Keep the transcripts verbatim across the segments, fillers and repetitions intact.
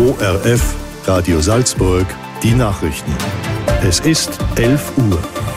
O R F, Radio Salzburg, die Nachrichten. Es ist elf Uhr.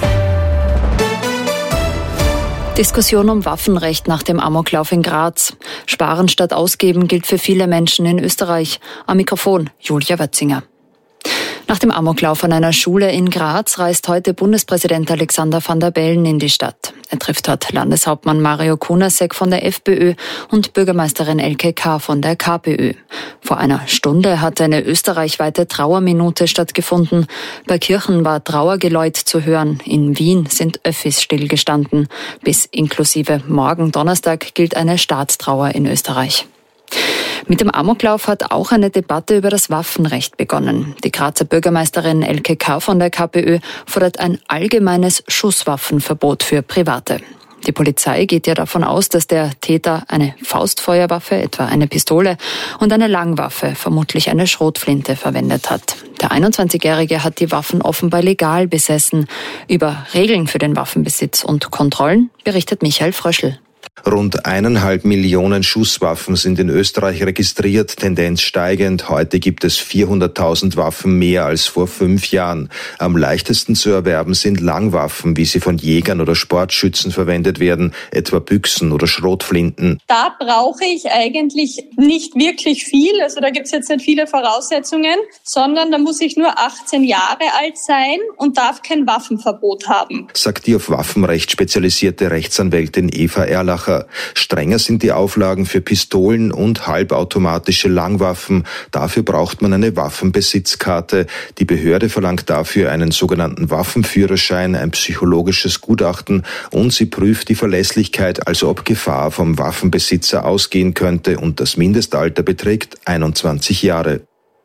Diskussion um Waffenrecht nach dem Amoklauf in Graz. Sparen statt ausgeben gilt für viele Menschen in Österreich. Am Mikrofon Julia Wötzinger. Nach dem Amoklauf an einer Schule in Graz reist heute Bundespräsident Alexander Van der Bellen in die Stadt. Er trifft dort Landeshauptmann Mario Kunasek von der FPÖ und Bürgermeisterin Elke K. von der KPÖ. Vor einer Stunde hat eine österreichweite Trauerminute stattgefunden. Bei Kirchen war Trauergeläut zu hören. In Wien sind Öffis stillgestanden. Bis inklusive morgen Donnerstag gilt eine Staatstrauer in Österreich. Mit dem Amoklauf hat auch eine Debatte über das Waffenrecht begonnen. Die Grazer Bürgermeisterin Elke K. von der KPÖ fordert ein allgemeines Schusswaffenverbot für Private. Die Polizei geht ja davon aus, dass der Täter eine Faustfeuerwaffe, etwa eine Pistole, und eine Langwaffe, vermutlich eine Schrotflinte, verwendet hat. Der einundzwanzigjährige hat die Waffen offenbar legal besessen. Über Regeln für den Waffenbesitz und Kontrollen berichtet Michael Fröschl. Rund eineinhalb Millionen Schusswaffen sind in Österreich registriert, Tendenz steigend. Heute gibt es vierhunderttausend Waffen mehr als vor fünf Jahren. Am leichtesten zu erwerben sind Langwaffen, wie sie von Jägern oder Sportschützen verwendet werden, etwa Büchsen oder Schrotflinten. Da brauche ich eigentlich nicht wirklich viel, also da gibt es jetzt nicht viele Voraussetzungen, sondern da muss ich nur achtzehn Jahre alt sein und darf kein Waffenverbot haben, sagt die auf Waffenrecht spezialisierte Rechtsanwältin Eva Erlacher. Strenger sind die Auflagen für Pistolen und halbautomatische Langwaffen. Dafür braucht man eine Waffenbesitzkarte. Die Behörde verlangt dafür einen sogenannten Waffenführerschein, ein psychologisches Gutachten, und sie prüft die Verlässlichkeit, also ob Gefahr vom Waffenbesitzer ausgehen könnte, und das Mindestalter beträgt einundzwanzig Jahre.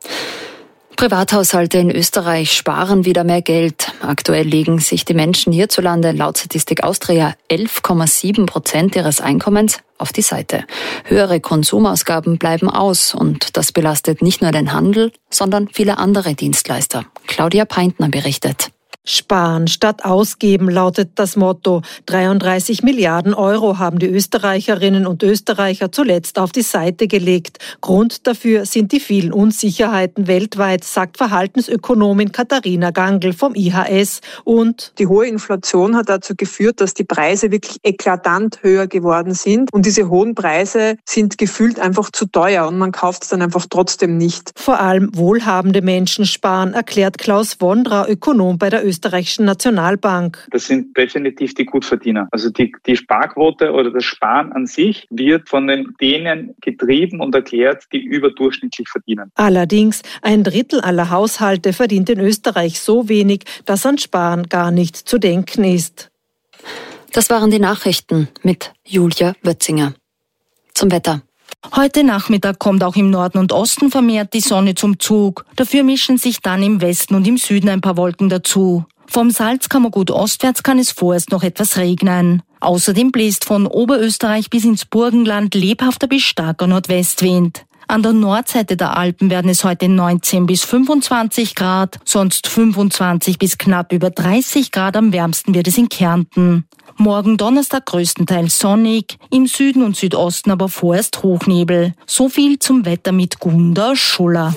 Privathaushalte in Österreich sparen wieder mehr Geld. Aktuell legen sich die Menschen hierzulande laut Statistik Austria elf Komma sieben Prozent ihres Einkommens auf die Seite. Höhere Konsumausgaben bleiben aus und das belastet nicht nur den Handel, sondern viele andere Dienstleister. Claudia Peintner berichtet. Sparen statt ausgeben lautet das Motto. dreiunddreißig Milliarden Euro haben die Österreicherinnen und Österreicher zuletzt auf die Seite gelegt. Grund dafür sind die vielen Unsicherheiten weltweit, sagt Verhaltensökonomin Katharina Gangl vom I H S. Und die hohe Inflation hat dazu geführt, dass die Preise wirklich eklatant höher geworden sind. Und diese hohen Preise sind gefühlt einfach zu teuer und man kauft es dann einfach trotzdem nicht. Vor allem wohlhabende Menschen sparen, erklärt Klaus Wondra, Ökonom bei der Österreichischen Nationalbank. Das sind definitiv die Gutverdiener. Also die, die Sparquote oder das Sparen an sich wird von den, denen getrieben und erklärt, die überdurchschnittlich verdienen. Allerdings, ein Drittel aller Haushalte verdient in Österreich so wenig, dass an Sparen gar nicht zu denken ist. Das waren die Nachrichten mit Julia Wötzinger. Zum Wetter. Heute Nachmittag kommt auch im Norden und Osten vermehrt die Sonne zum Zug. Dafür mischen sich dann im Westen und im Süden ein paar Wolken dazu. Vom Salzkammergut ostwärts kann es vorerst noch etwas regnen. Außerdem bläst von Oberösterreich bis ins Burgenland lebhafter bis starker Nordwestwind. An der Nordseite der Alpen werden es heute neunzehn bis fünfundzwanzig Grad, sonst fünfundzwanzig bis knapp über dreißig Grad, am wärmsten wird es in Kärnten. Morgen Donnerstag größtenteils sonnig, im Süden und Südosten aber vorerst Hochnebel. So viel zum Wetter mit Gunda Schuller.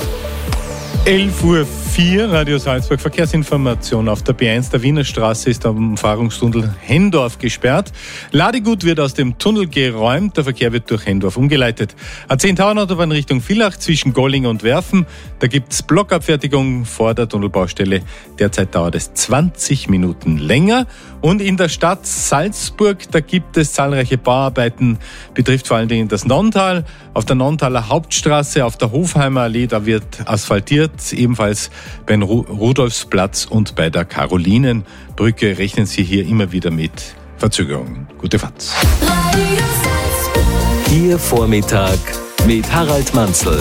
elf Uhr vier, Radio Salzburg, Verkehrsinformation. Auf der B eins der Wiener Straße ist am Umfahrungstunnel Hendorf gesperrt. Ladegut wird aus dem Tunnel geräumt, der Verkehr wird durch Hendorf umgeleitet. A zehn Tauernautobahn Richtung Villach zwischen Golling und Werfen. Da gibt's Blockabfertigung vor der Tunnelbaustelle. Derzeit dauert es zwanzig Minuten länger. Und in der Stadt Salzburg, da gibt es zahlreiche Bauarbeiten, betrifft vor allen Dingen das Nonntal. Auf der Nonntaler Hauptstraße, auf der Hofheimer Allee, da wird asphaltiert, ebenfalls beim Rudolfsplatz und bei der Karolinenbrücke rechnen Sie hier immer wieder mit Verzögerungen. Gute Fahrt. Ihr Vormittag mit Harald Manzl.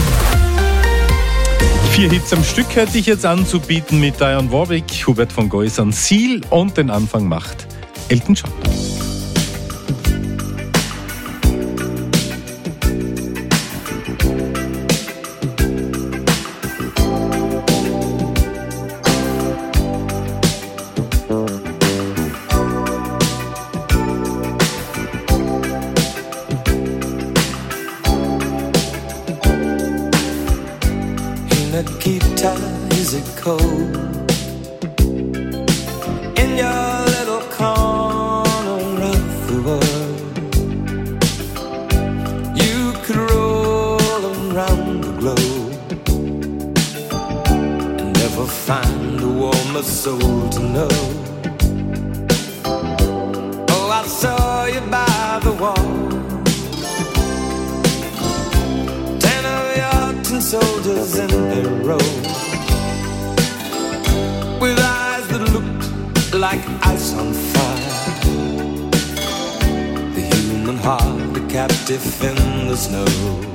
Vier Hits am Stück hätte ich jetzt anzubieten mit Dionne Warwick, Hubert von Geusern, Seal und den Anfang macht Elton John. Nikita, is it cold? In your little corner of the world, you could roll around the globe and never find a warmer soul to know. Oh, I saw you by the wall, ten of your tin soldiers in a row, with eyes that looked like ice on fire, the human heart a captive in the snow.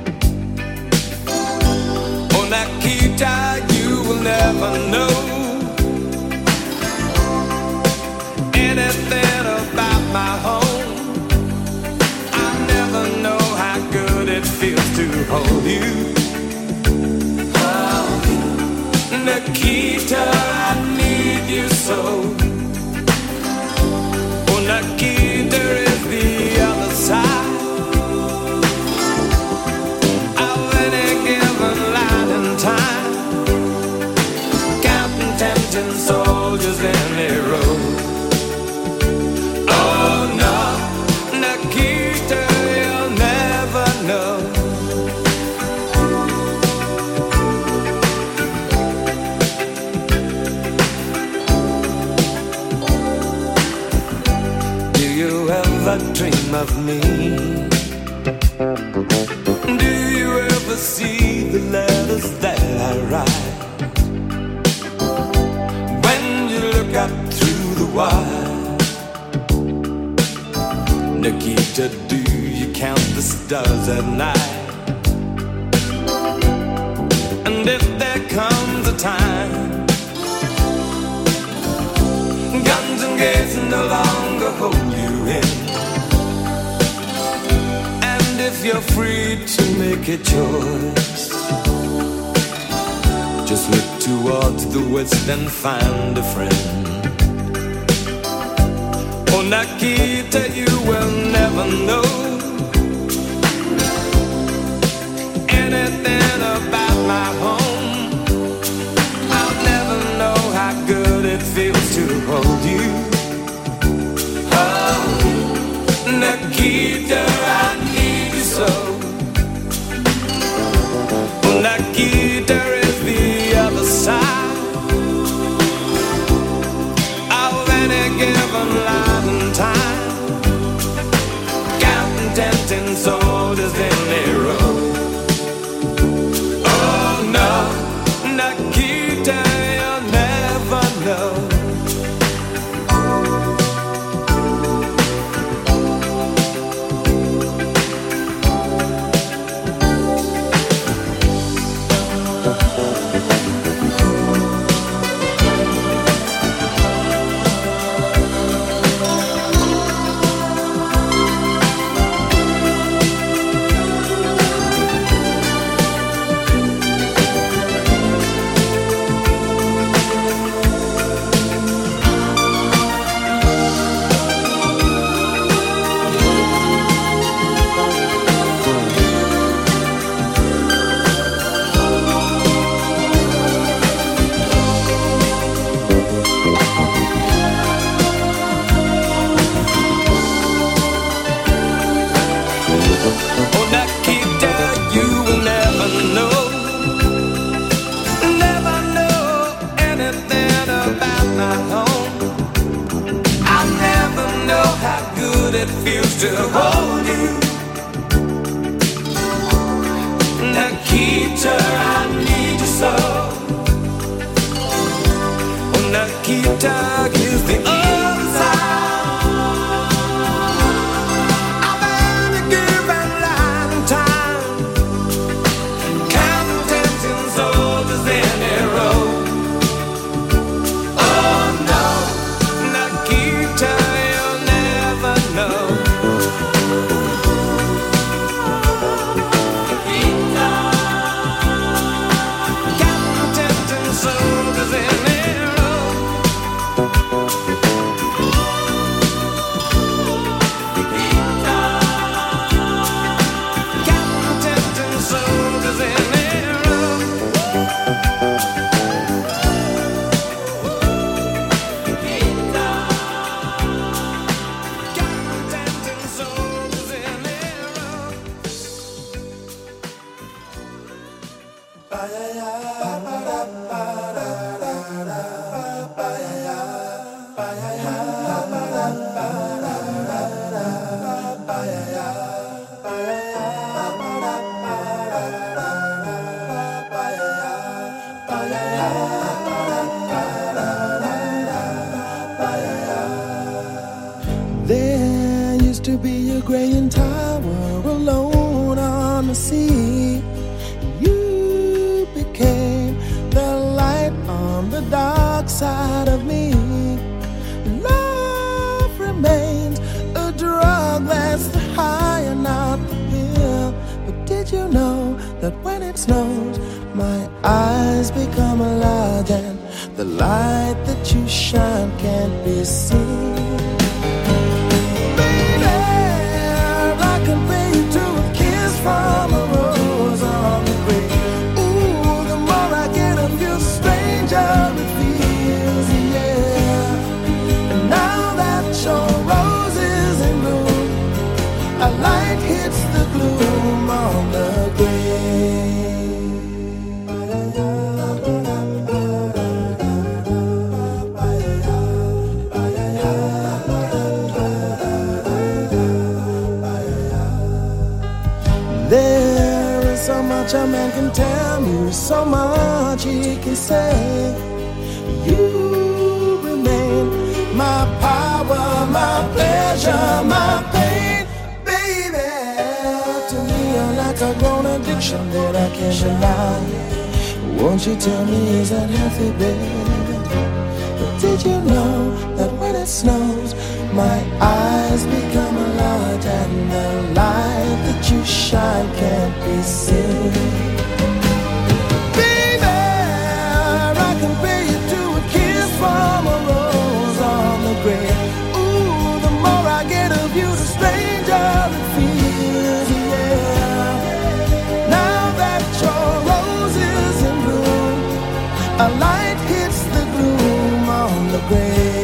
Oh, Nikita, you will never know anything about my home. I never know how good it feels to hold you. Oh, Nikita, I need you so. Oh, Nikita is the other side of any given light and time, counting tempting soldiers in a row. Oh no, Nikita, you'll never know. Do you ever dream of me? Do you ever see the letters that I write? When you look up through the wire, Nikita, do you count the stars at night? And if there comes a time guns and gates no longer hold you in, and if you're free to make a choice, just look towards the west and find a friend. Oh, Nikita, you will never know anything about my home. I'll never know how good it feels to hold you. Oh, Nikita, I need you so. Oh, Nikita is the other side of any given life and time, counting tempting soldiers in a row. There used to be a graying tower alone on the sea. You became the light on the dark side of me. Love remains a drug that's the high and not the pill. But did you know that when it snows, my eyes become large and the light that you shine can't be seen? From a rose on the grave. Ooh, the more I get of you, the stranger it feels, yeah. And now that your rose is in bloom, a light hits the gloom on the grave. There is so much a man can tell me, so much he can say. You remain my power, my pleasure, my pain, baby. To me you're like a grown addiction that I can't deny. Won't you tell me, is that healthy, baby? But did you know that when it snows, my eyes become large and the light that you shine can't be seen? Baby, I compare you to a kiss from a rose on the grave. Ooh, the more I get of you, the stranger it feels, yeah. Now that your rose is in bloom, a light hits the gloom on the grave.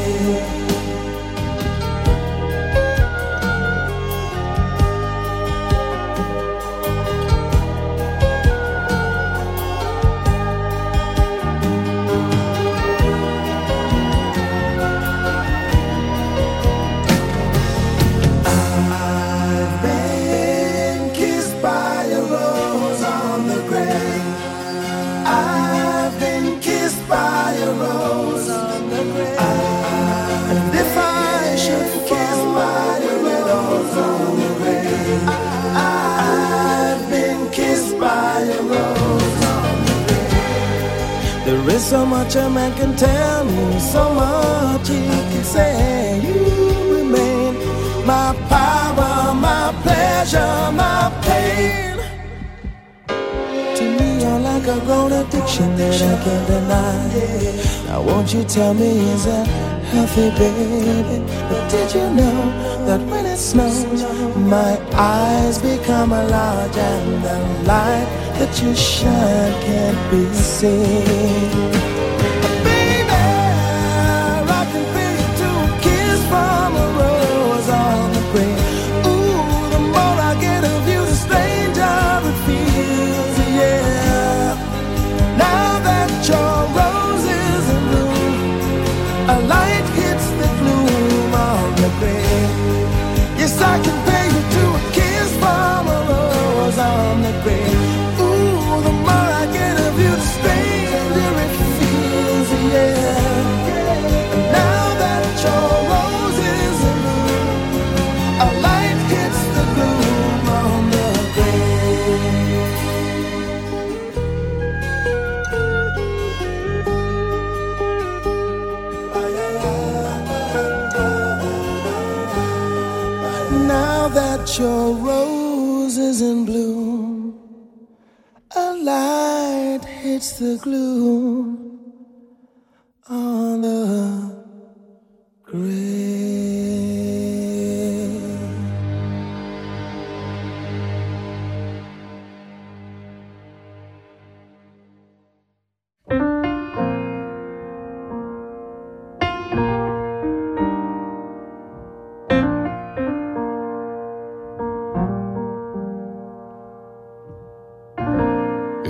There is so much a man can tell me, so much he can say. You remain my power, my pleasure, my pain. To me you're like a grown addiction that I can't deny. Now won't you tell me, is that healthy, baby? But did you know that when it snows, my eyes become large and the light that you shine can't be seen? Baby, I can feel you to a kiss from a rose on the grave. Ooh, the more I get of you, the stranger it feels, yeah. Now that your rose is in bloom, a light hits the gloom on the grave. Yes, I can pay you to a kiss from a rose on the grave. Ooh, the more I get of you, the stranger it feels, yeah. And now that your rose is in bloom, a light hits the gloom on the grave. Now that your rose is in bloom, a light hits the gloom on the grave.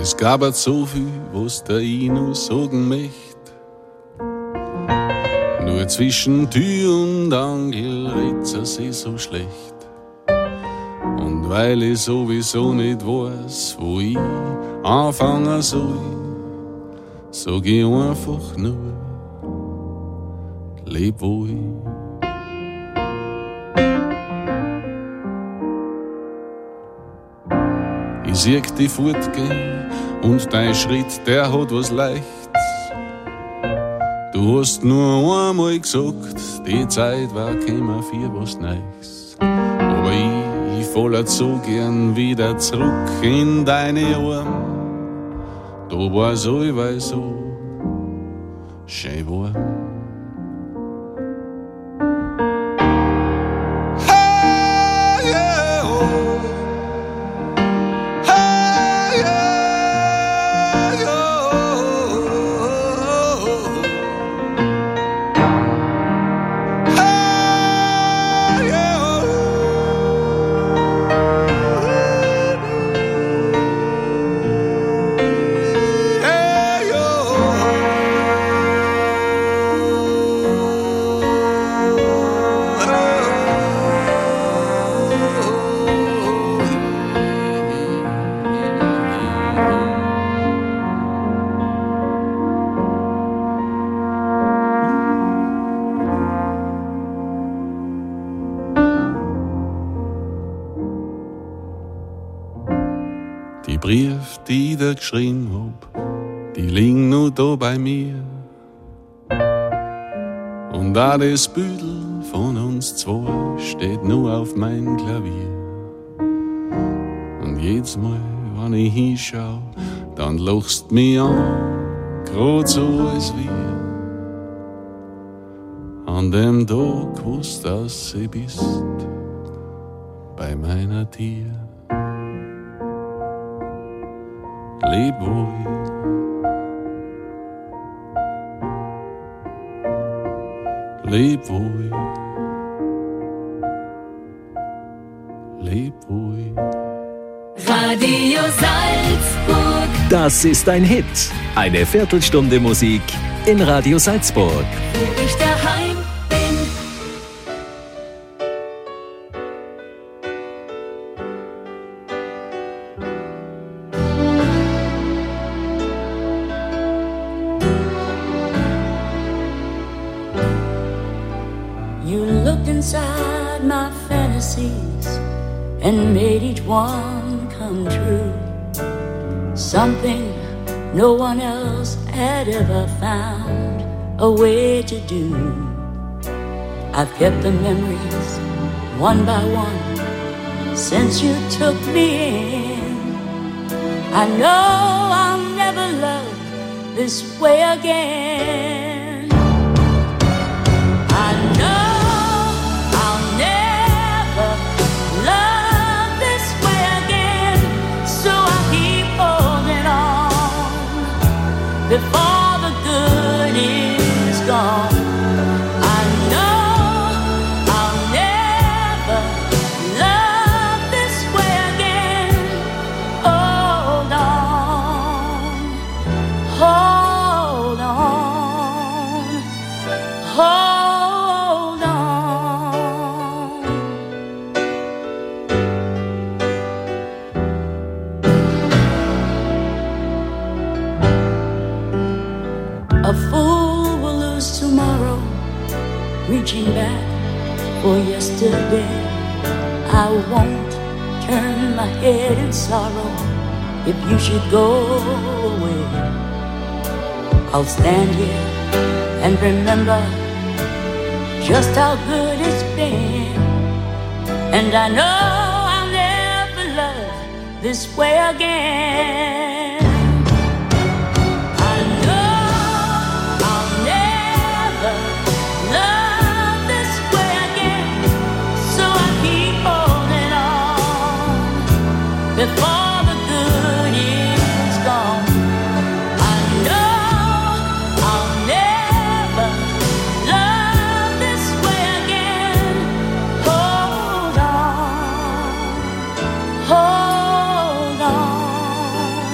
Es gab so viel, was der ich noch sagen möcht. Nur zwischen Tür und Angel redt's sich so schlecht. Und weil ich sowieso nicht weiß, wo ich anfangen soll, sag ich einfach nur, leb wohl. Ich sieh dich fortgehen und dein Schritt, der hat was Leichts. Du hast nur einmal gesagt, die Zeit war käme für was Neues. Aber ich, ich fall halt so gern wieder zurück in deine Arme. Da war's allweil so schön warm. Brief, die ich dir geschrieben hab, die liegen nur da bei mir. Und auch das Büdel von uns zwei steht nur auf mein Klavier. Und jedes Mal, wenn ich hinschau, dann lachst mich an, grad so als wir. An dem Tag, wo's das sie bist, bei meiner Tier. Leb wohl, leb wohl, leb wohl. Radio Salzburg. Das ist ein Hit. Eine Viertelstunde Musik in Radio Salzburg. Wo ich daheim bin. Inside my fantasies and made each one come true. Something no one else had ever found a way to do. I've kept the memories one by one since you took me in. I know I'll never love this way again. Before the good is gone, I know I'll never love this way again. Hold on, hold on, hold on. A fool will lose tomorrow, reaching back for yesterday. I won't turn my head in sorrow if you should go away. I'll stand here and remember just how good it's been. And I know I'll never love this way again. Before the good is gone, I know I'll never love this way again. Hold on, hold on,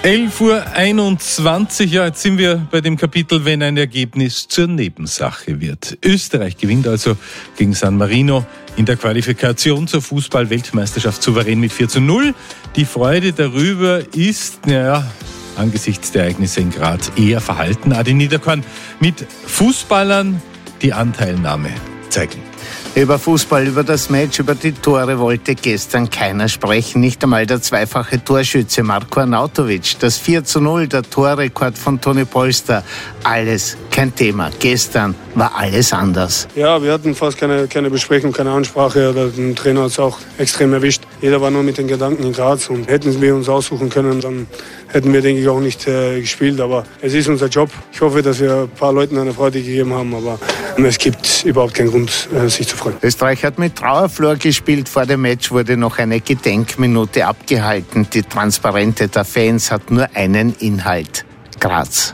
elf Uhr einundzwanzig, ja, jetzt sind wir bei dem Kapitel, wenn ein Ergebnis zur Nebensache wird. Österreich gewinnt also gegen San Marino in der Qualifikation zur Fußball-Weltmeisterschaft souverän mit vier zu null. Die Freude darüber ist, naja, angesichts der Ereignisse in Graz eher verhalten. Adi Niederkorn, mit Fußballern die Anteilnahme zeigen. Über Fußball, über das Match, über die Tore wollte gestern keiner sprechen. Nicht einmal der zweifache Torschütze Marko Arnautovic. Das vier zu null, der Torrekord von Toni Polster. Alles kein Thema. Gestern war alles anders. Ja, wir hatten fast keine, keine Besprechung, keine Ansprache. Der Trainer hat es auch extrem erwischt. Jeder war nur mit den Gedanken in Graz. Und hätten wir uns aussuchen können, dann hätten wir, denke ich, auch nicht äh, gespielt. Aber es ist unser Job. Ich hoffe, dass wir ein paar Leuten eine Freude gegeben haben. Aber es gibt überhaupt keinen Grund, äh, sich zu freuen. Österreich hat mit Trauerflor gespielt. Vor dem Match wurde noch eine Gedenkminute abgehalten. Die Transparente der Fans hat nur einen Inhalt: Graz.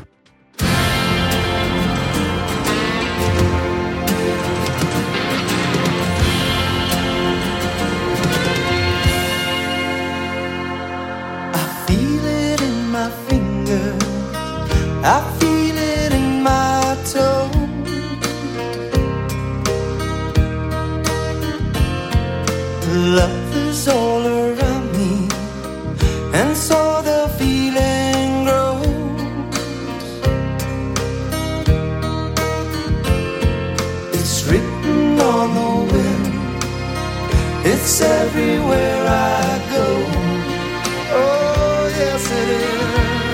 I feel it in my toe. Love is all around me, and so the feeling grows. It's written on the wind, it's everywhere I go. Oh, yes it is.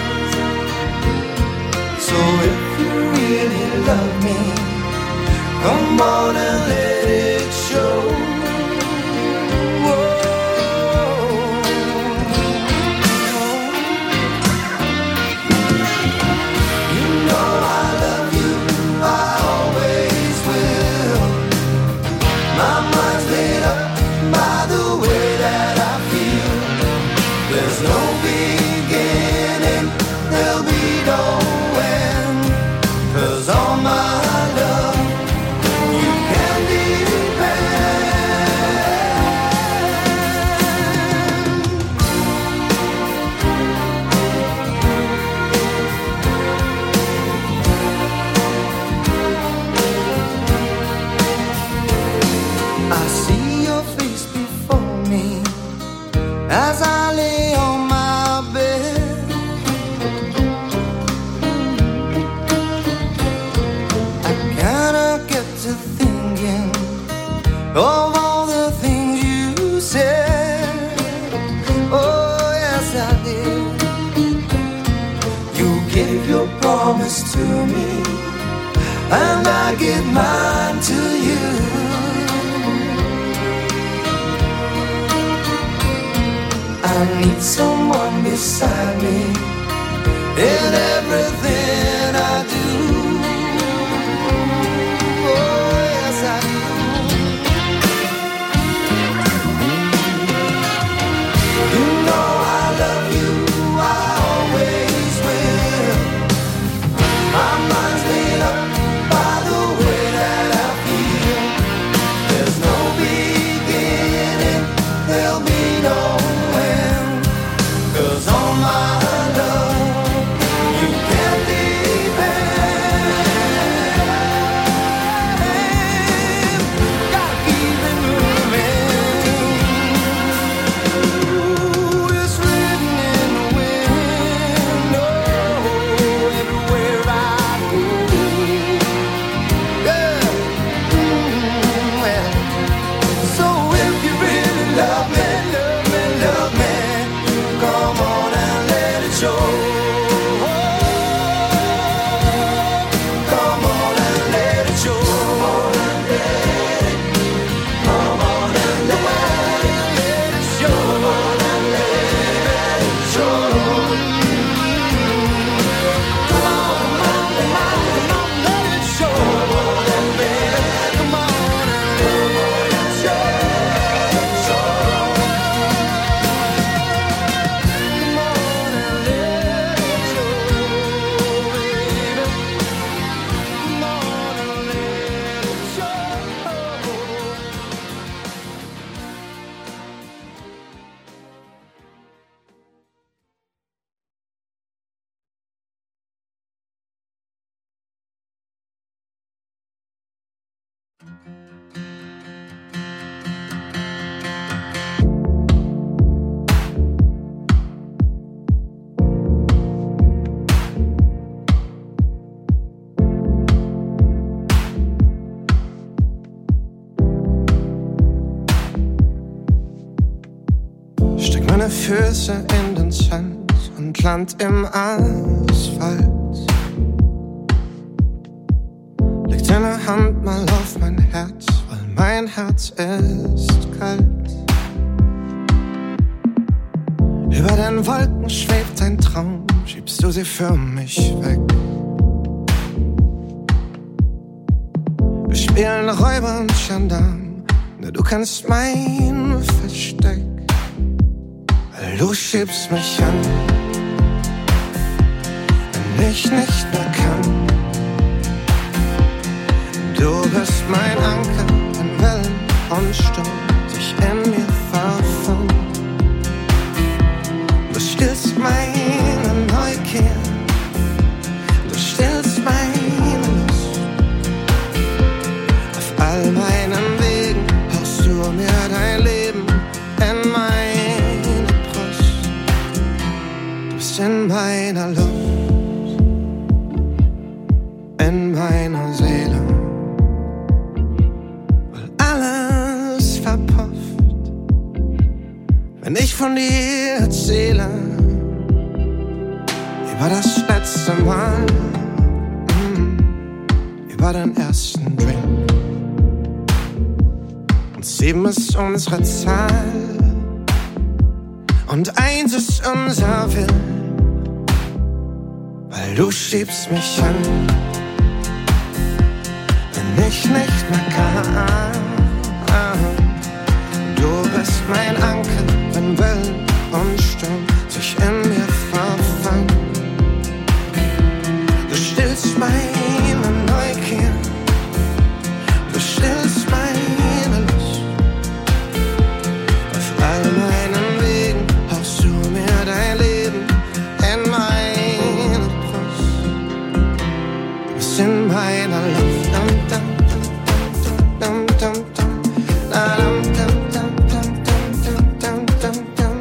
So if you really love me, come on and let it show. Promise to me, and I give mine to you. I need someone beside me in everything I do. Oh, yes, I do. You know I love you, I always will. My mind's made up by the way that I feel. There's no beginning, there'll be no end. 'Cause all my love, you can't Füße in den Sand und land im Asphalt. Leg deine Hand mal auf mein Herz, weil mein Herz ist kalt. Über den Wolken schwebt ein Traum, schiebst du sie für mich weg. Wir spielen Räuber und Gendarm, ne, du kennst mein Versteck. Du schiebst mich an, wenn ich nicht mehr kann. Du bist mein Anker, wenn Wellen und Sturm sich in mir verfangen. Du stillst meine Neugier, du stillst meine Lust. Auf all meinen Wegen haust du mir dein Leben in mein in meiner Luft, in meiner Seele, weil alles verpufft, wenn ich von dir erzähle, über das letzte Mal, mm, über den ersten Drink. Und sieben ist unsere Zahl und eins ist unser Will. Weil du schiebst mich an, wenn ich nicht mehr kann. Du bist mein Anker, wenn Wellen und Sturm sich in mir verfangen. Du stillst meine Neugier, du stillst meine Lust. Auf all meinen Wegen haust du mir dein Leben in mein in meiner Luft. Dum, dum, dum, dum, dum, dum, dum, dum, dum, dum, dum, dum,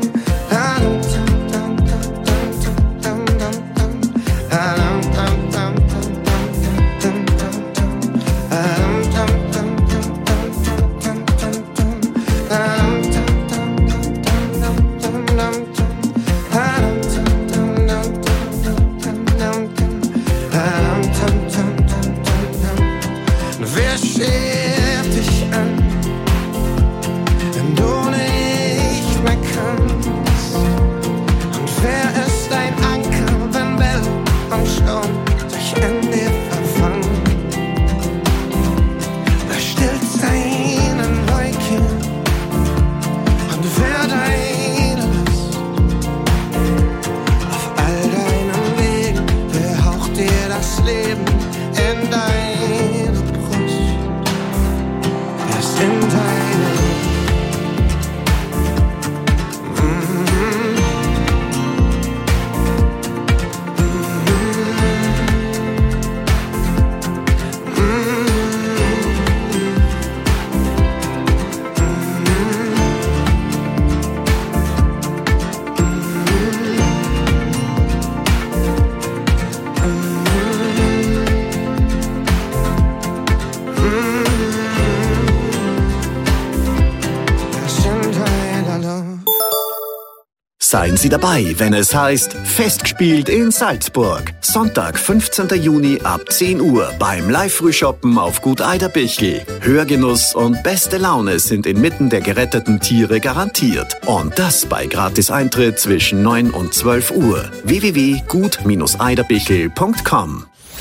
Seien Sie dabei, wenn es heißt Festgespielt in Salzburg. Sonntag, fünfzehnten Juni ab zehn Uhr beim Live-Frühshoppen auf Gut Eiderbichl. Hörgenuss und beste Laune sind inmitten der geretteten Tiere garantiert. Und das bei Gratis-Eintritt zwischen neun und zwölf Uhr. w w w punkt gut eiderbichl punkt com.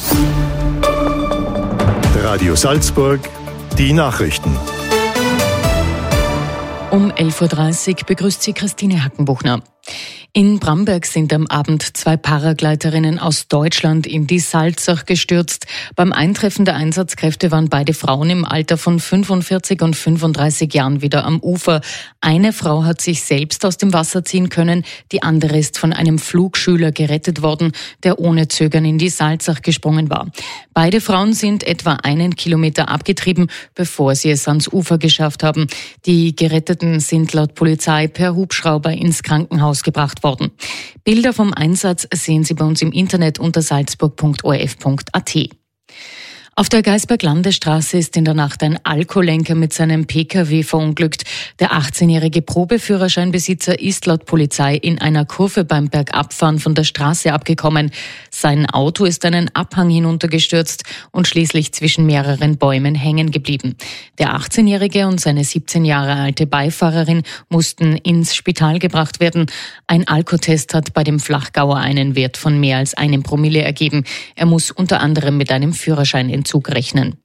Radio Salzburg, die Nachrichten. Um elf Uhr dreißig begrüßt sie Christine Hackenbuchner. In Bramberg sind am Abend zwei Paragleiterinnen aus Deutschland in die Salzach gestürzt. Beim Eintreffen der Einsatzkräfte waren beide Frauen im Alter von fünfundvierzig und fünfunddreißig Jahren wieder am Ufer. Eine Frau hat sich selbst aus dem Wasser ziehen können, die andere ist von einem Flugschüler gerettet worden, der ohne Zögern in die Salzach gesprungen war. Beide Frauen sind etwa einen Kilometer abgetrieben, bevor sie es ans Ufer geschafft haben. Die Geretteten sind laut Polizei per Hubschrauber ins Krankenhaus gebracht worden. Worden. Bilder vom Einsatz sehen Sie bei uns im Internet unter salzburg punkt o r f punkt a t. Auf der Geisberg-Landestraße ist in der Nacht ein Alkoholenker mit seinem P K W verunglückt. Der achtzehnjährige Probeführerscheinbesitzer ist laut Polizei in einer Kurve beim Bergabfahren von der Straße abgekommen. Sein Auto ist einen Abhang hinuntergestürzt und schließlich zwischen mehreren Bäumen hängen geblieben. Der achtzehnjährige und seine siebzehn Jahre alte Beifahrerin mussten ins Spital gebracht werden. Ein Alkotest hat bei dem Flachgauer einen Wert von mehr als einem Promille ergeben. Er muss unter anderem mit einem Führerschein Zug rechnen.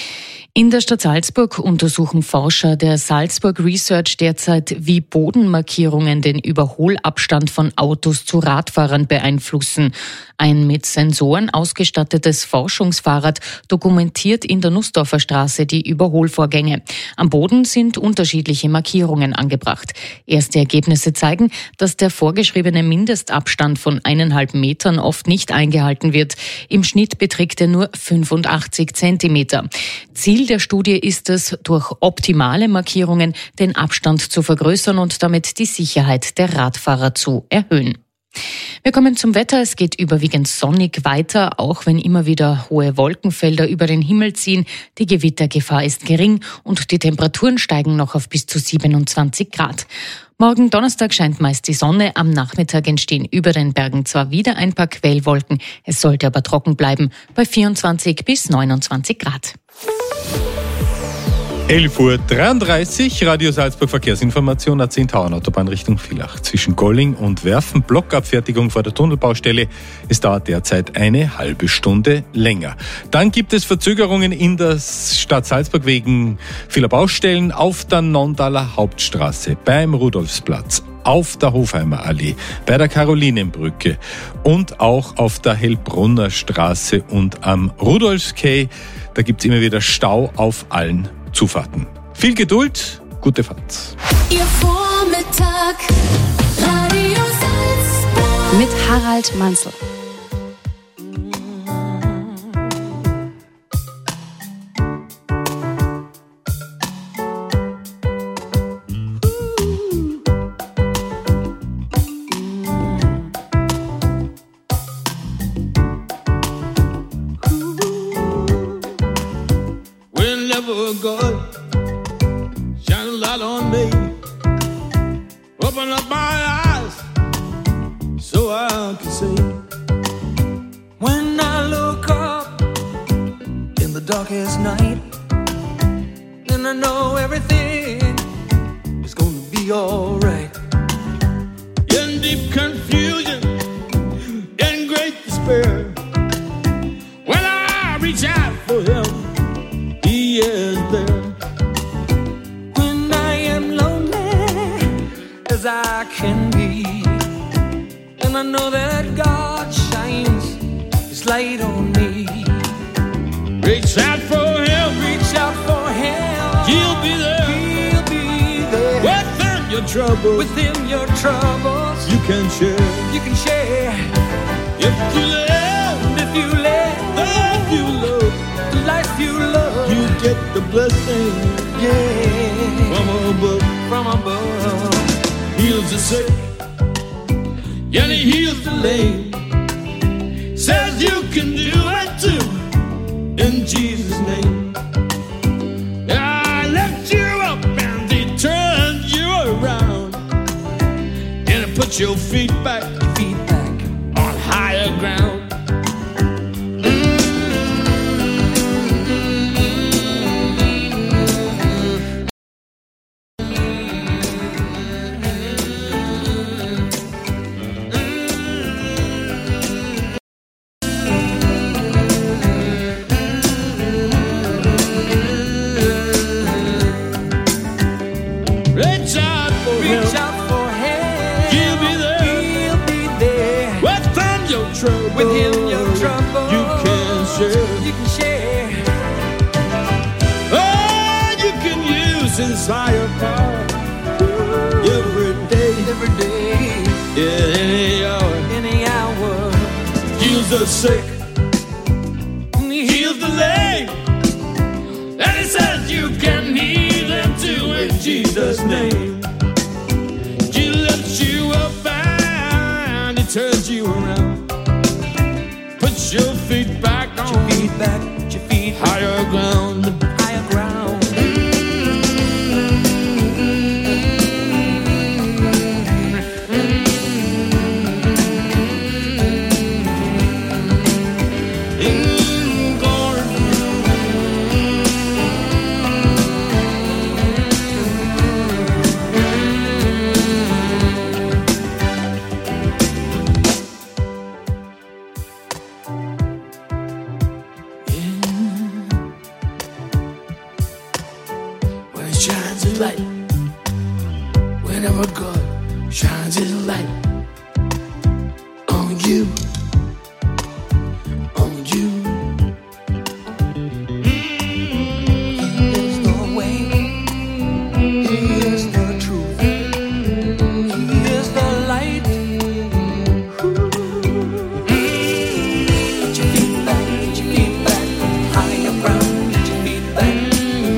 In der Stadt Salzburg untersuchen Forscher der Salzburg Research derzeit, wie Bodenmarkierungen den Überholabstand von Autos zu Radfahrern beeinflussen. Ein mit Sensoren ausgestattetes Forschungsfahrrad dokumentiert in der Nussdorfer Straße die Überholvorgänge. Am Boden sind unterschiedliche Markierungen angebracht. Erste Ergebnisse zeigen, dass der vorgeschriebene Mindestabstand von eineinhalb Metern oft nicht eingehalten wird. Im Schnitt beträgt er nur fünfundachtzig Zentimeter. Ziel der Studie ist es, durch optimale Markierungen den Abstand zu vergrößern und damit die Sicherheit der Radfahrer zu erhöhen. Wir kommen zum Wetter. Es geht überwiegend sonnig weiter, auch wenn immer wieder hohe Wolkenfelder über den Himmel ziehen. Die Gewittergefahr ist gering und die Temperaturen steigen noch auf bis zu siebenundzwanzig Grad. Morgen Donnerstag scheint meist die Sonne. Am Nachmittag entstehen über den Bergen zwar wieder ein paar Quellwolken. Es sollte aber trocken bleiben bei vierundzwanzig bis neunundzwanzig Grad. elf Uhr dreiunddreißig, Radio Salzburg Verkehrsinformation, A zehn Tauern Autobahn Richtung Villach. Zwischen Golling und Werfen, Blockabfertigung vor der Tunnelbaustelle. Es dauert derzeit eine halbe Stunde länger. Dann gibt es Verzögerungen in der Stadt Salzburg wegen vieler Baustellen auf der Nondaler Hauptstraße, beim Rudolfsplatz, auf der Hofheimer Allee, bei der Karolinenbrücke und auch auf der Hellbrunner Straße und am Rudolfskay. Da gibt es immer wieder Stau auf allen Zufahrten. Viel Geduld, gute Fahrt. Ihr Vormittag, Radio Salzburg. Mit Harald Manzel. God, shine a light on me. Open up my eyes so I can see. When I look up in the darkest night, then I know everything is gonna be alright. In deep confusion, in great despair, when I reach out for Him, He is there. When I am lonely as I can be, and I know that God shines His light on me. Reach out for Him, reach out for Him. He'll be there, He'll be there. Within your troubles, within your troubles, you can share, you can share. If you live, if you live, the life you love, the life you love, you get the blessing, yeah, from above, from above. Heals the sick, and He heals the lame. Says you can do it too, in Jesus' name. I lift you up and He turns you around, and He puts your feet back, feet back on higher ground. Reach out for Him. He'll be there. trouble. With him your trouble you can share. You can share. Oh, you can use inside power every day, every day, yeah, any hour, any hour. Heals the sick, he heals the lame, and he says you can heal them too in Jesus' name. He lifts you up and he turns you around. Put your feet back on, your feet back, your feet higher ground, higher ground. Light. Whenever God shines his light on you, on you. He is the way, he is the truth, he is the light. Put your feet back, put your feet back, higher ground, put your feet back.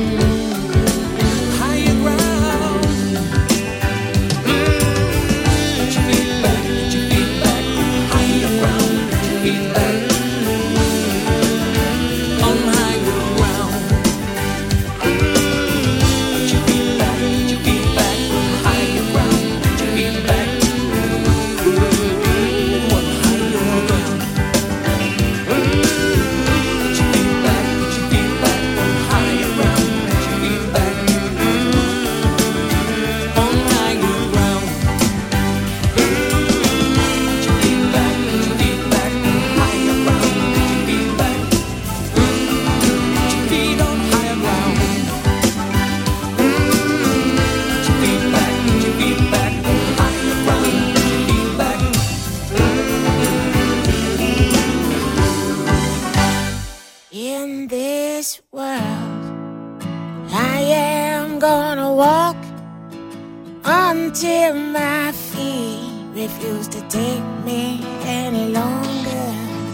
Until my feet refuse to take me any longer.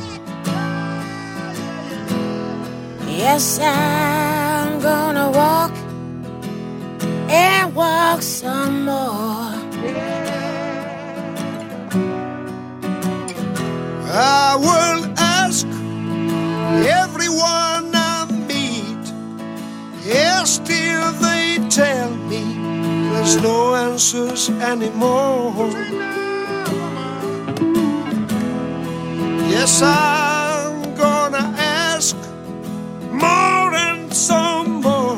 Yes, I'm gonna walk and walk some more. I will ask everyone I meet, yes, still they tell me there's no answers anymore. Yes, I'm gonna ask more and some more.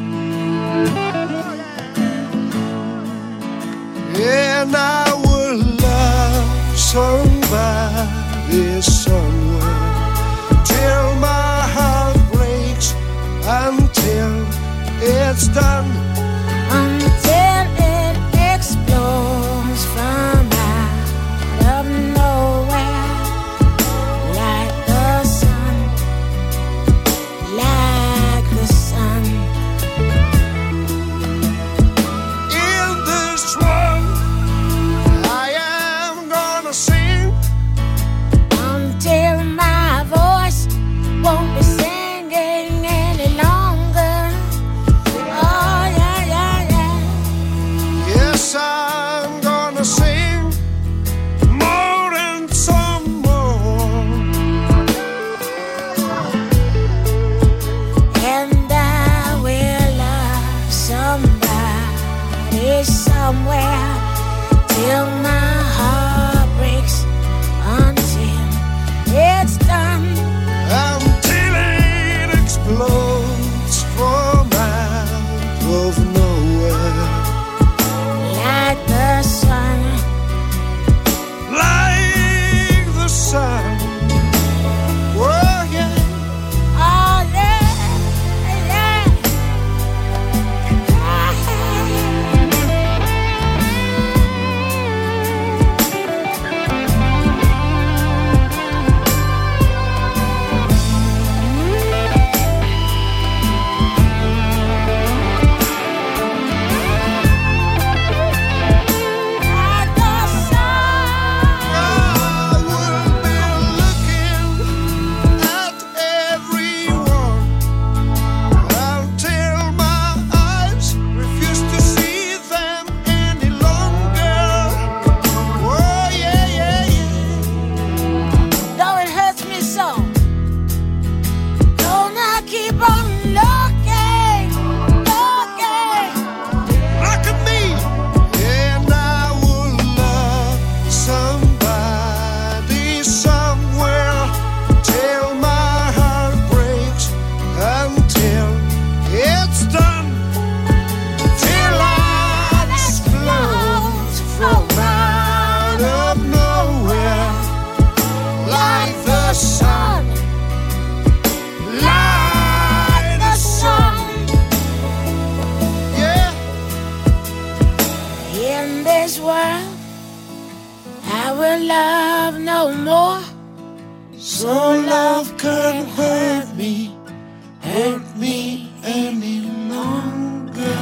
And I will love somebody somewhere till my heart breaks, until it's done. Until it explodes from out of nowhere, like the sun, like the sun. love no more. So love can't hurt me, hurt me any longer.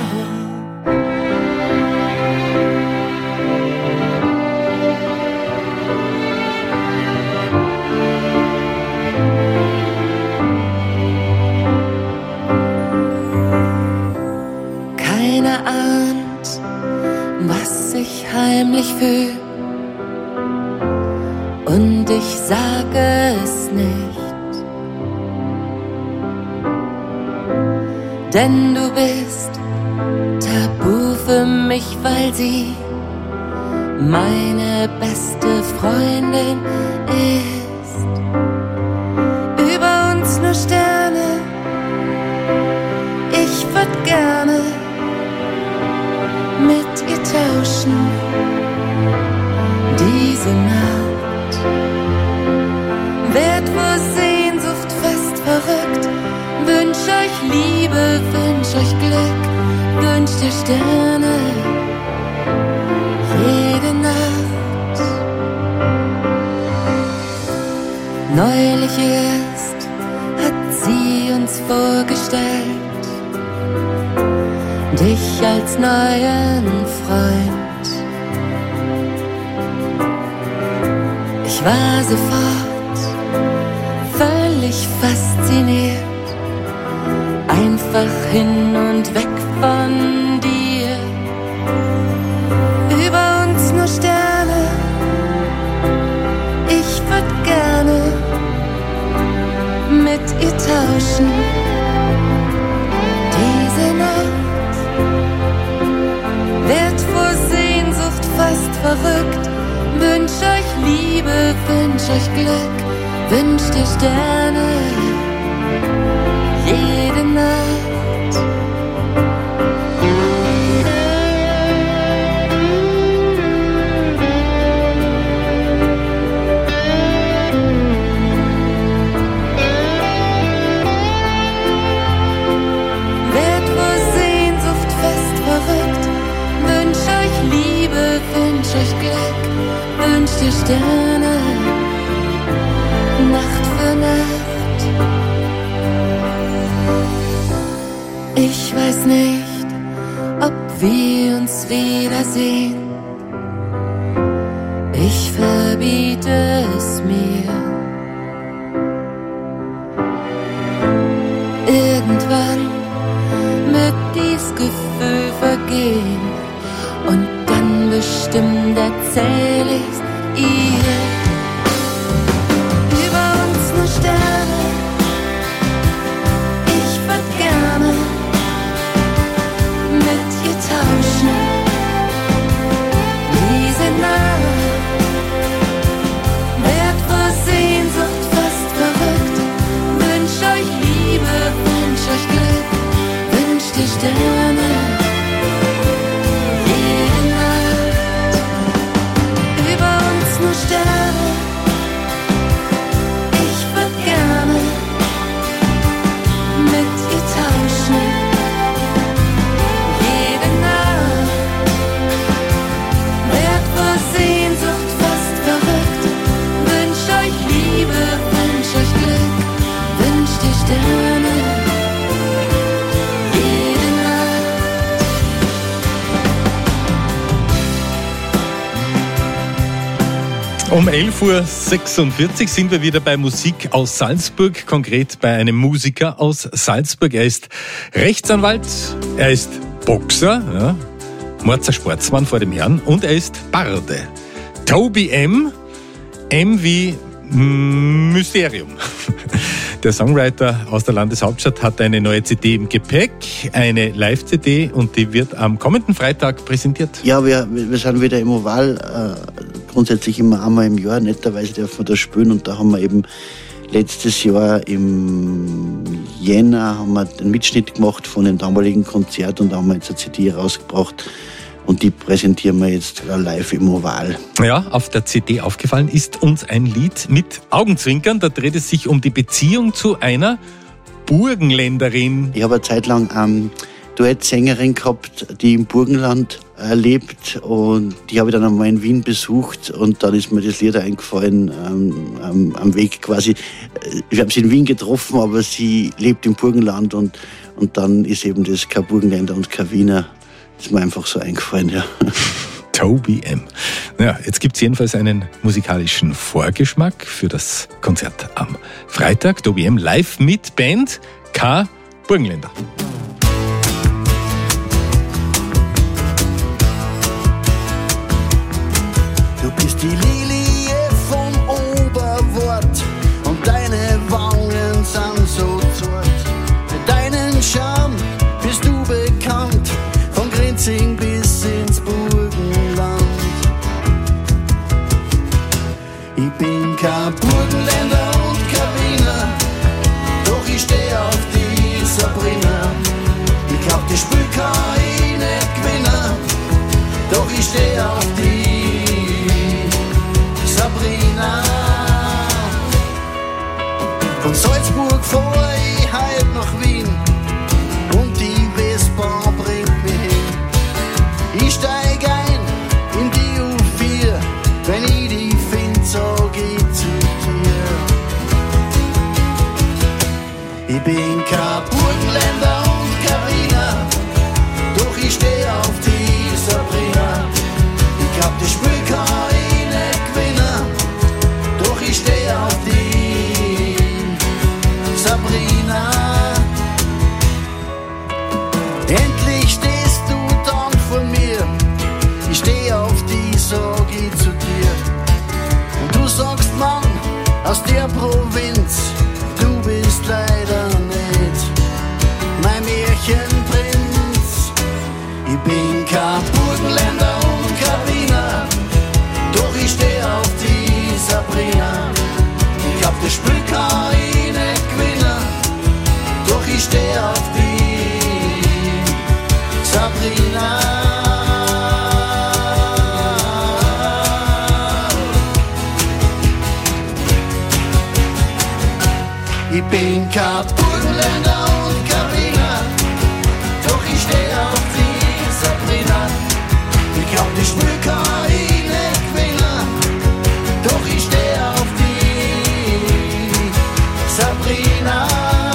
Keiner ahnt, was ich heimlich fühl, und ich sage es nicht, denn du bist tabu für mich, weil sie meine beste Freundin ist. Über uns nur Sterne, ich würd gerne mit ihr tauschen. Diese Nacht werd vor Sehnsucht fast verrückt. Wünsch euch Liebe, wünsch euch Glück, wünsch dir Sterne jede Nacht. Neulich erst hat sie uns vorgestellt, dich als neuen Freund. Ich war sofort völlig fasziniert, einfach hin und weg von dir. Über uns nur Sterne, ich würd gerne mit ihr tauschen. Diese Nacht werd vor Sehnsucht fast verrückt. Wünsch euch Liebe, wünsch euch Glück, wünsch dir Sterne jede Nacht. Werd vor Sehnsucht fast verrückt, wünsch euch Liebe, wünsch euch Glück, wünsch dir Sterne, Nacht für Nacht. Ich weiß nicht, ob wir uns wiedersehen. Ich verbiete es mir. Irgendwann wird dies Gefühl vergehen und dann bestimmt erzähl ich's ihr. Über uns nur Sterne, ich würd gerne mit ihr tauschen. Diese Nacht werd vor Sehnsucht fast verrückt. Wünsch euch Liebe, wünsch euch Glück, wünsch dir Sterne jede Nacht. Über uns nur Sterne, ich würd gerne mit ihr tauschen. Jede Nacht werd vor Sehnsucht fast verrückt. Wünsch euch Liebe, wünsch euch Glück, wünsch dir Sterne jede Nacht. Um elf Uhr sechsundvierzig sind wir wieder bei Musik aus Salzburg, konkret bei einem Musiker aus Salzburg. Er ist Rechtsanwalt, er ist Boxer, ja, Morzer Sportsmann vor dem Herrn, und er ist Barde. Toby M. M wie Mysterium. Der Songwriter aus der Landeshauptstadt hat eine neue C D im Gepäck, eine Live-C D, und die wird am kommenden Freitag präsentiert. Ja, wir, wir sind wieder im Oval, äh, grundsätzlich immer einmal im Jahr, netterweise dürfen wir das spielen, und da haben wir eben letztes Jahr im Jänner haben wir den Mitschnitt gemacht von dem damaligen Konzert, und da haben wir jetzt eine C D rausgebracht. Und die präsentieren wir jetzt live im Oval. Ja, auf der C D aufgefallen ist uns ein Lied mit Augenzwinkern. Da dreht es sich um die Beziehung zu einer Burgenländerin. Ich habe eine Zeit lang ähm, Duettsängerin gehabt, die im Burgenland äh, lebt, und die habe ich dann einmal in Wien besucht, und dann ist mir das Lied eingefallen ähm, am, am Weg quasi. Ich habe sie in Wien getroffen, aber sie lebt im Burgenland, und, und dann ist eben das kein Burgenländer und kein Wiener. Das ist mir einfach so eingefallen, ja. Toby M. Ja, jetzt gibt es jedenfalls einen musikalischen Vorgeschmack für das Konzert am Freitag. Toby M live mit Band K. Burgenländer. Du bist die Lilie vom Oberwort und deine Wangen sind so zart. Mit deinen Charme bist du bekannt, von Grinzing bis ins Burgenland. Ich bin kein Burgenländer und kein Wiener, doch ich steh auf die Sabrina. Ich glaub, die Spiel kann ich nicht gewinnen, doch ich steh auf die Sabrina. Von Salzburg fahr ich heut nach Wien und die Westbahn bringt mich hin. Ich steig ein in die U vier, wenn ich die find, sag ich zu dir. Ich bin kein Burgenländer und kein Wiener, doch ich steh auf die Sabrina. Ich glaub, das Spiel kann ich nicht gewinnen, doch ich steh auf die Sabrina. Endlich stehst du dann vor mir, ich steh auf die, sag ich zu dir. Und du sagst, Mann, aus der Provinz, du bist leider nicht mein Märchenprinz. Ich bin kein Burgenländer und kein Wiener, doch ich steh auf die Sabrina. Ich glaub, das Spiel kann ich nicht gewinnen, doch ich steh auf die Sabrina. Ich bin kein Burgenländer und kein Wiener, doch ich steh auf die Sabrina. Ich glaub, das Spiel kann ich nicht gewinnen, doch ich steh auf die Sabrina.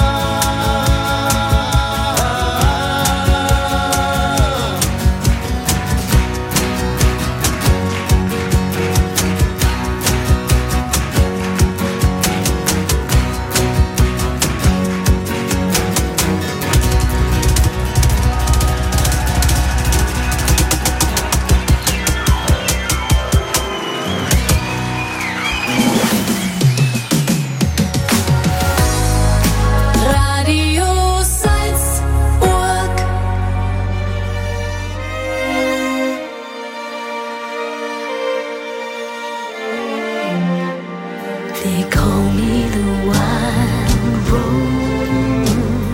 Radio Salzburg. They call me the wild rose,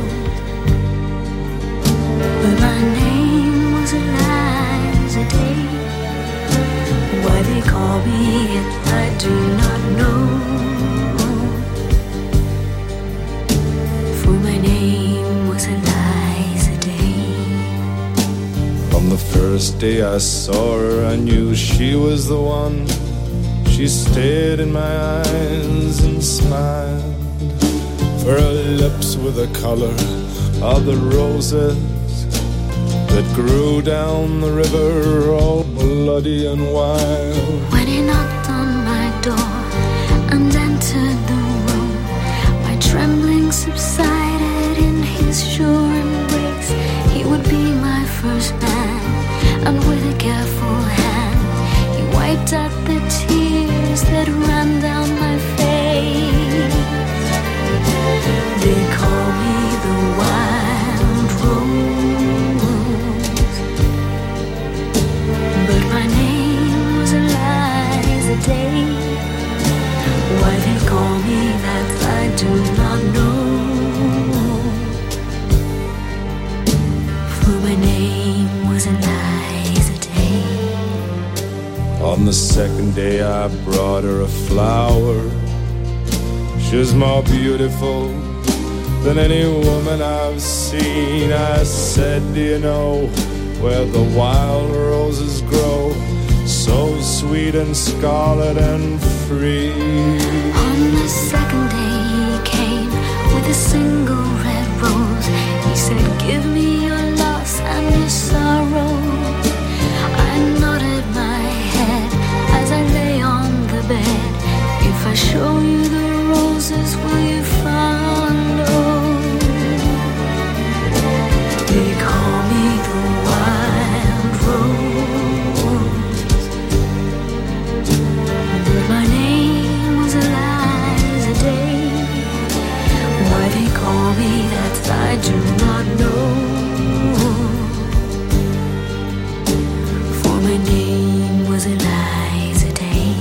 but my name was Eliza Day. Why they call me it, I do not know, for my name was Eliza Day. On the first day I saw her, I knew she was the one. She stared in my eyes and smiled, for her lips were the color of the roses that grew down the river, all bloody and wild. When he knocked on my door and entered the room, my trembling subsided in his sure embrace. He would be my first man, and with a careful hand he wiped out the tears that ran down my face. They call me the wild rose, but my name was Eliza Day. Why they call me that I do not know, for my name was Eliza Day. On the second day I brought her a flower. She was more beautiful than any woman I've seen. I said, do you know where the wild roses grow, so sweet and scarlet and free? On the second day he came with a single red rose. He said, give me your loss and your sorrow. I nodded my head as I lay on the bed. If I show you the roses, will you follow? They call me the wild rose, but my name was Eliza Day. Why they call me that I do not know, for my name was Eliza Day.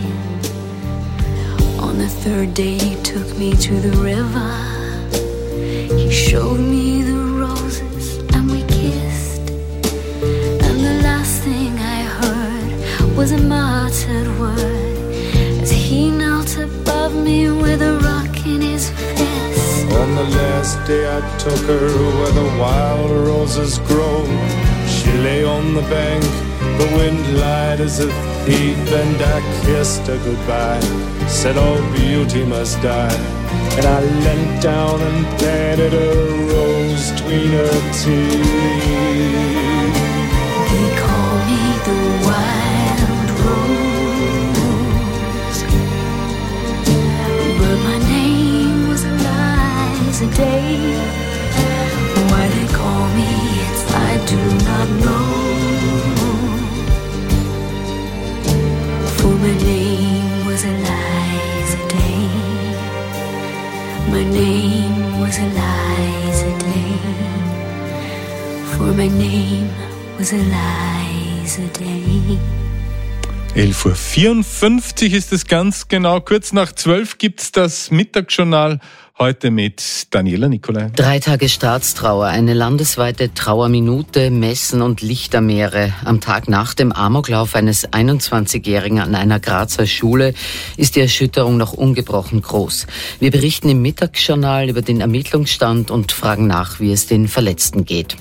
On the third day he took me to the river. He showed me the roses and we kissed. And the last thing I heard was a muttered word as he knelt above me with a rock in his fist. On the last day I took her where the wild roses grow. She lay on the bank, the wind lied as a thief, and I kissed her goodbye, said all beauty must die. And I leant down and planted a rose between her teeth. They call me the wild rose, but my name was Eliza Day. Why they call me it I do not know, for my name was Eliza Day. My name was Eliza Day, for my name was Eliza Day. elf Uhr vierundfünfzig ist es ganz genau. Kurz nach zwölf gibt's das Mittagsjournal. Heute mit Daniela Nicolai. Drei Tage Staatstrauer, eine landesweite Trauerminute, Messen und Lichtermeere. Am Tag nach dem Amoklauf eines einundzwanzigjährigen an einer Grazer Schule ist die Erschütterung noch ungebrochen groß. Wir berichten im Mittagsjournal über den Ermittlungsstand und fragen nach, wie es den Verletzten geht.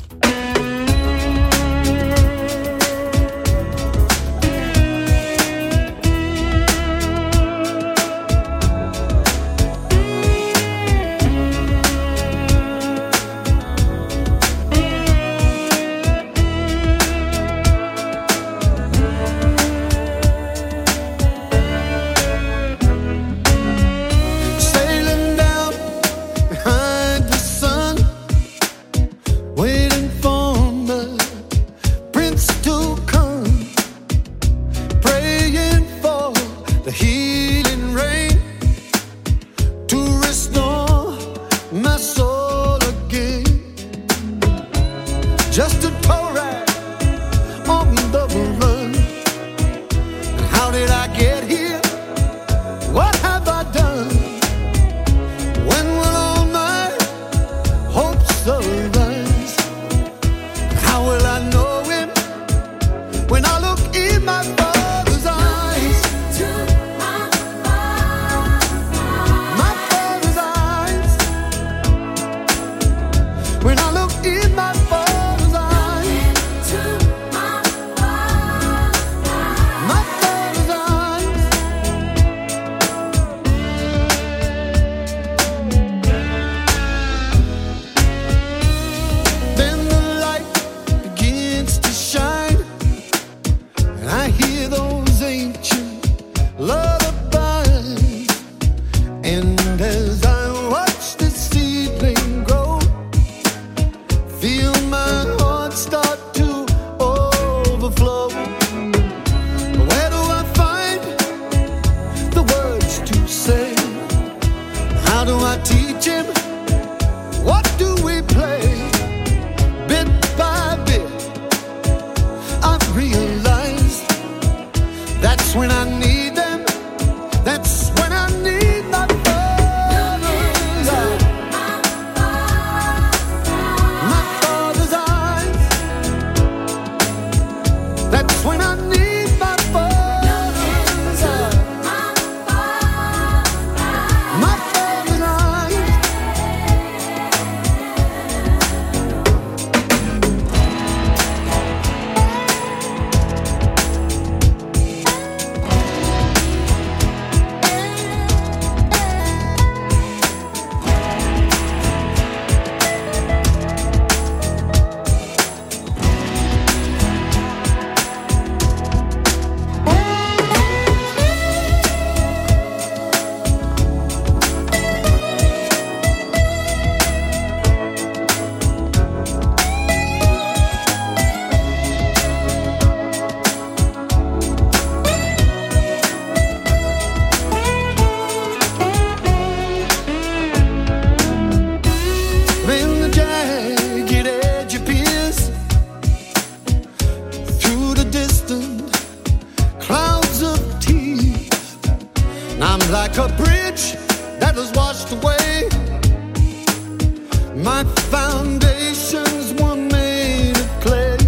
foundations were made of clay.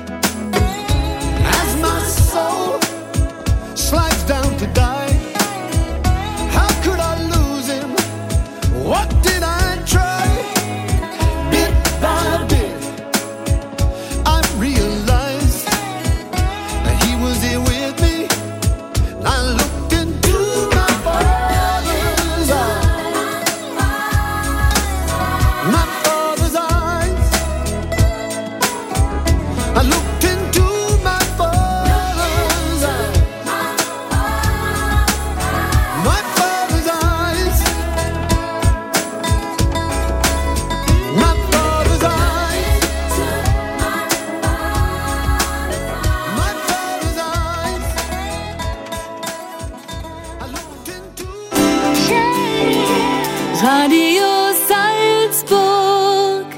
As my soul slides down to die, how could I lose him? What did I try? Bit by bit, I realized that he was here with me. I looked into my father's eyes, my father's eyes. I looked into my father's eyes, my father's eyes, my father's eyes, my father's eyes. Radio Salzburg.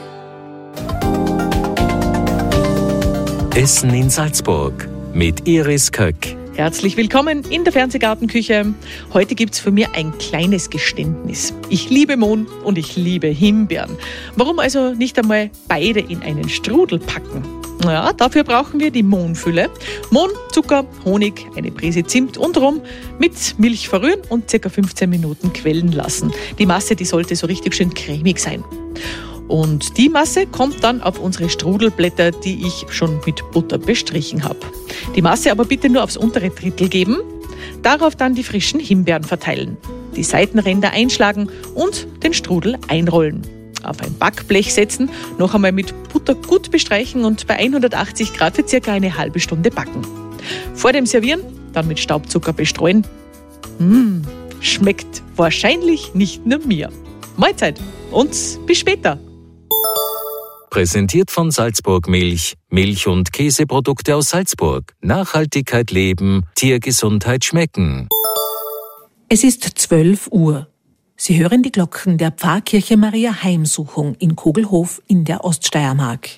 Essen in Salzburg mit Iris Köck. Herzlich willkommen in der Fernsehgartenküche. Heute gibt's von mir ein kleines Geständnis. Ich liebe Mohn und ich liebe Himbeeren. Warum also nicht einmal beide in einen Strudel packen? Naja, dafür brauchen wir die Mohnfülle. Mohn, Zucker, Honig, eine Prise Zimt und Rum mit Milch verrühren und ca. fünfzehn Minuten quellen lassen. Die Masse, die sollte so richtig schön cremig sein. Und die Masse kommt dann auf unsere Strudelblätter, die ich schon mit Butter bestrichen habe. Die Masse aber bitte nur aufs untere Drittel geben. Darauf dann die frischen Himbeeren verteilen. Die Seitenränder einschlagen und den Strudel einrollen. Auf ein Backblech setzen, noch einmal mit Butter gut bestreichen und bei hundertachtzig Grad für circa eine halbe Stunde backen. Vor dem Servieren dann mit Staubzucker bestreuen. Mmh, schmeckt wahrscheinlich nicht nur mir. Mahlzeit und bis später. Präsentiert von Salzburg Milch. Milch- und Käseprodukte aus Salzburg. Nachhaltigkeit leben, Tiergesundheit schmecken. Es ist zwölf Uhr. Sie hören die Glocken der Pfarrkirche Maria Heimsuchung in Kogelhof in der Oststeiermark.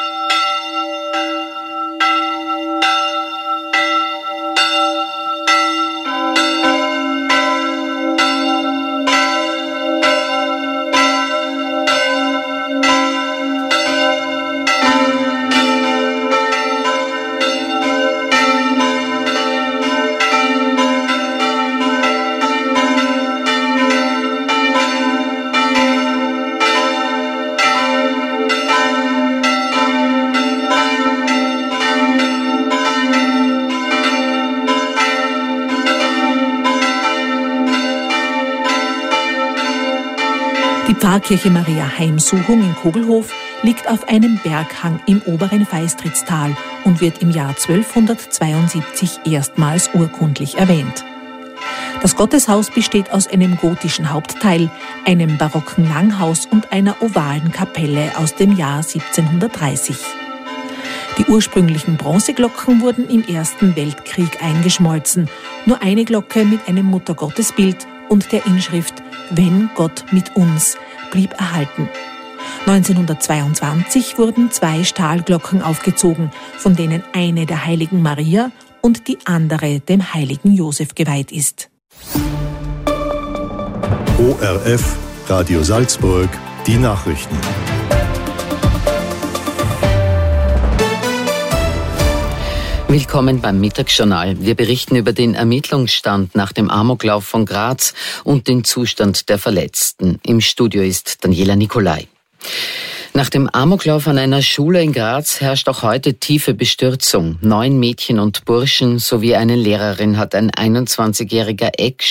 Die Pfarrkirche Maria Heimsuchung in Kogelhof liegt auf einem Berghang im oberen Feistritztal und wird im Jahr zwölfhundertzweiundsiebzig erstmals urkundlich erwähnt. Das Gotteshaus besteht aus einem gotischen Hauptteil, einem barocken Langhaus und einer ovalen Kapelle aus dem Jahr siebzehnhundertdreißig. Die ursprünglichen Bronzeglocken wurden im Ersten Weltkrieg eingeschmolzen. Nur eine Glocke mit einem Muttergottesbild und der Inschrift »Wenn Gott mit uns« blieb erhalten. neunzehnhundertzweiundzwanzig wurden zwei Stahlglocken aufgezogen, von denen eine der heiligen Maria und die andere dem heiligen Josef geweiht ist. O R F, Radio Salzburg, die Nachrichten. Willkommen beim Mittagsjournal. Wir berichten über den Ermittlungsstand nach dem Amoklauf von Graz und den Zustand der Verletzten. Im Studio ist Daniela Nicolai. Nach dem Amoklauf an einer Schule in Graz herrscht auch heute tiefe Bestürzung. Neun Mädchen und Burschen sowie eine Lehrerin hat ein einundzwanzigjähriger Ex